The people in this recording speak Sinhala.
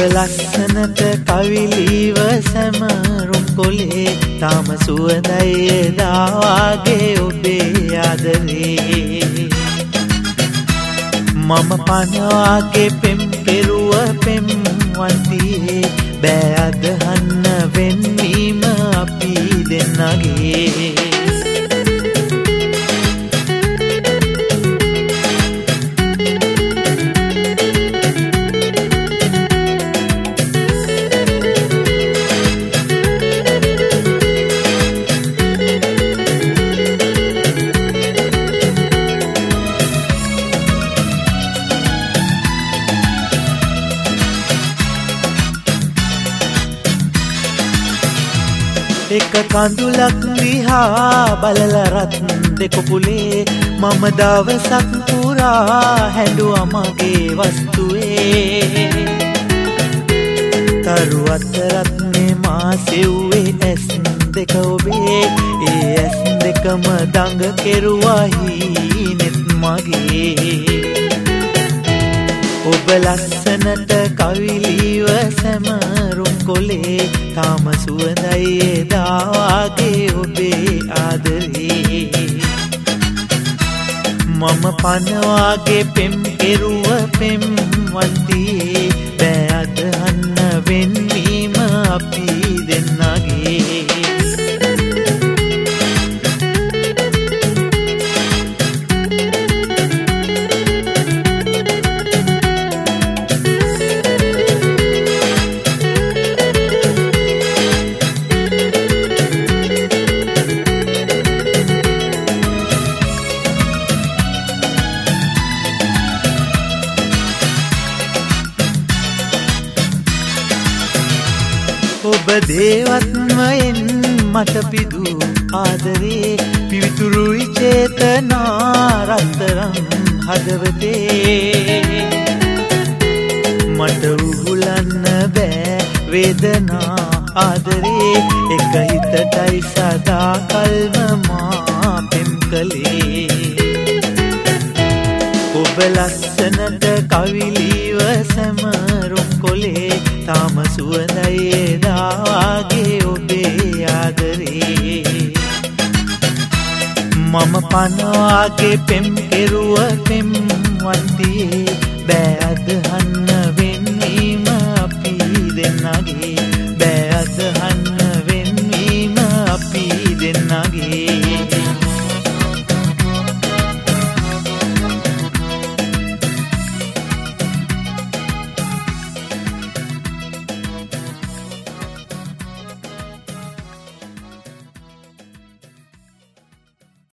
ලස්සනට කවිලිව සැමරුම් කොලේ තාම සුවඳයි එදා වාගේ ඔබේ ආදරේ මම පනවාගේ පෙම් පෙරුව පෙම් වන්තියේ බෑ අදහන්න වෙන්වීම අපි දෙන්නගේ එක කඳුලක් දිහා බලලා රත් දෙකොපුලේ මම දවසක් පුරා හැඬුවා මගේ වස්තුවේ තරු අතරත් මා සෙව්වේ ඇස් දෙක ඔබේ ඒ ඇස් දෙකම දඟ කෙරුවා හීනෙත් මගේ ඔබ ලස්සනට කවිලිව සැමරුම් කොලේ තාම සුවඳයි එදා වාගේ ඔබේ ආදරේ මම පනවාගේ පෙම් කෙරුව පෙම් වන්තියේ බෑ අදහන්න වෙන්වීම අපි දෙන්නගේ ඔබ දේවත්වයෙන් මට පිදු ආදරේ පිවිතුරුයි චේතනා රත්තරන් හදවතේ මට උහුලන්න බෑ වේදනා ආදරේ එක හිතටයි සදා කල්ම මා පෙම් කළේ ඔබ ලස්සනට කවිලිව සැමරුම් කොලේ තාම සුවඳයි එදා වාගේ ඔබේ ආදරේ මම පනවාගේ පෙම් කෙරුව පෙම් වන්තියේ බෑ අදහන්න වෙන්වීම අපි දෙන්නගේ බෑ අදහන්න